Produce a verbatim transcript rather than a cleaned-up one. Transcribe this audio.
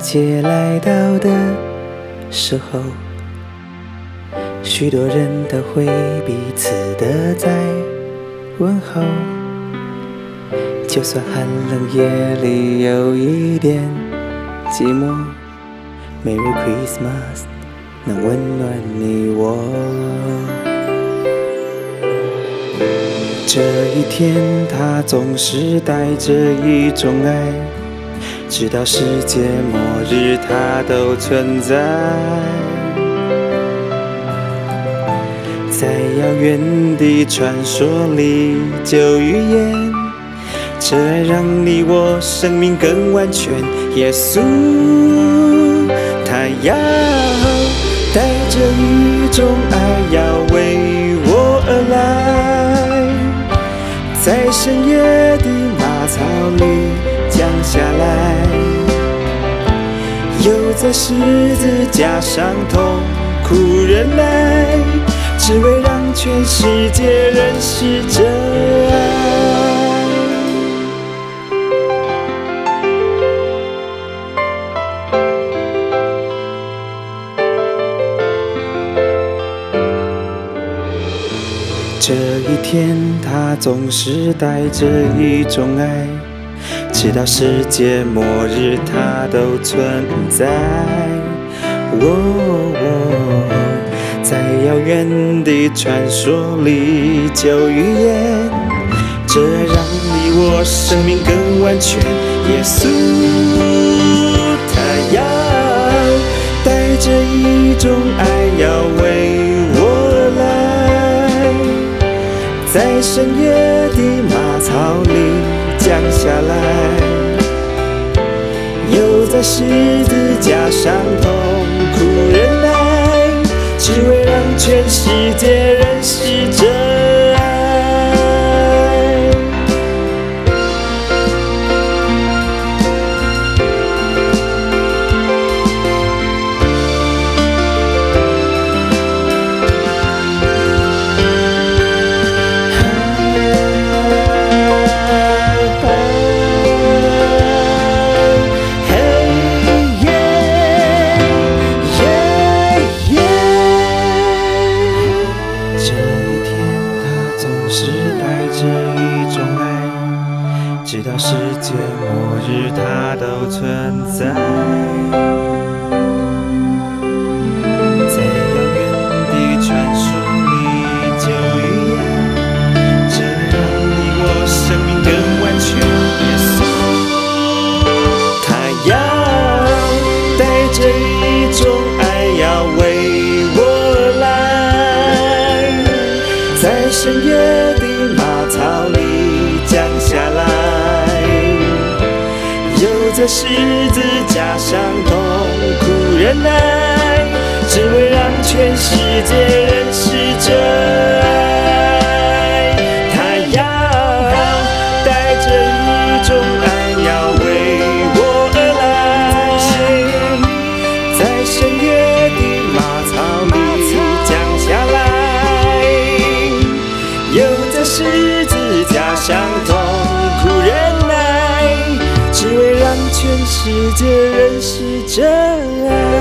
界来到的时候，许多人都会彼此的在问候，就算寒冷夜里有一点寂寞， Merry Christmas 能温暖你我。这一天它总是带着一种爱，直到世界末日它都存在。在遥远的传说里就预言，这爱让你我生命更完全。耶稣他要带着一种爱要为我而来，在深夜的马槽里降下来，又在十字架上痛苦忍耐，只为让全世界认识这爱。这一天它总是带着一种爱，直到世界末日它都存在。哦哦，在遥远的传说里就预言，这爱让你我生命更完全。耶稣他要带着一种爱要为我来，在深夜的马槽里降下来，又在十字架上痛苦忍耐，只为让全世界认识这爱。直到世界末日它都存在，在遥远的传说里就预言，这让你我生命更完全。耶稣他要带着一种爱要为我来，在深夜的马槽里降下来，在十字架上痛苦忍耐，只为让全世界认识这爱。他要带着一种爱要为我而来，在深夜的马槽里降下来，又在十字架上痛苦忍耐，只为让全世界认识这爱。